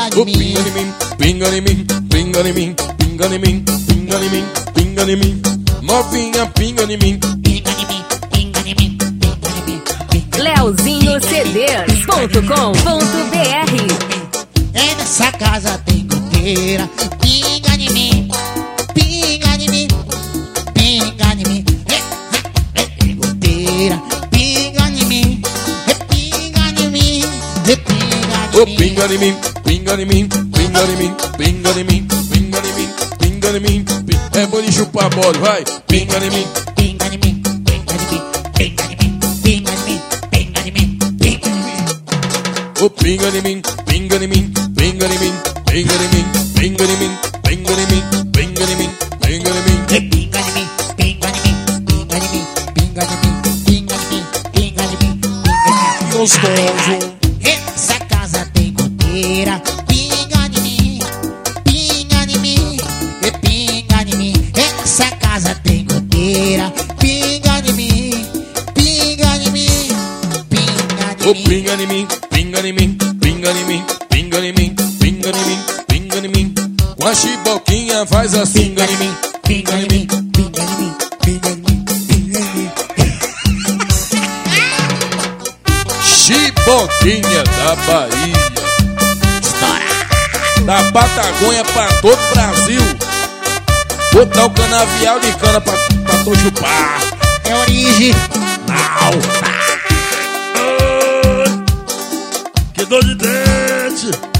pinga de mim. Pinga de mim, pinga de mim, pinga de mim, pinga de mim, pinga de mim, pinga de mim. Novinha, pinga de mim. Pinga de mim, pinga de mim, pinga de mim, pinga de mim. LeozinhoCDs.com.br. É nessa casa tem goteira. Pinga de mim, pinga de mim, pinga de mim. É goteira. Pinga de mim, pinga de mim, pinga de mim. Pinga de mim, pinga de mim, pinga de mim, pinga de mim, pinga de mim, pinga de mim. É bom de chupar bola, vai. Pinga de mim, pinga de mim, pinga de mim, pinga de mim, pinga de mim, pinga de mim, pinga de mim. Pinga de mim, pinga de mim, pinga de mim, pinga de mim, pinga de mim, pinga de mim, pinga de mim, pinga de mim. Pinga de mim, pinga de mim, pinga de mim, pinga de mim, pinga de mim, pinga de mim, pinga de mim. Gostoso. Essa casa tem goteira. Pinga de mim, pinga de mim, pinga de mim. Essa casa tem goteira. Pinga de mim, pinga de mim, pinga de mim. Pinga de mim, pinga de mim, pinga de mim, pinga de mim, pinga de mim, pinga de mim. Com a chiboquinha faz assim. Pinga de mim, pinga de mim, pinga de mim, pinga de mim, pinga de mim. Chiboquinha da Bahia, da Patagônia pra todo o Brasil. Botar o canavial de cana pra tu chupar. É original. Que dor de dente.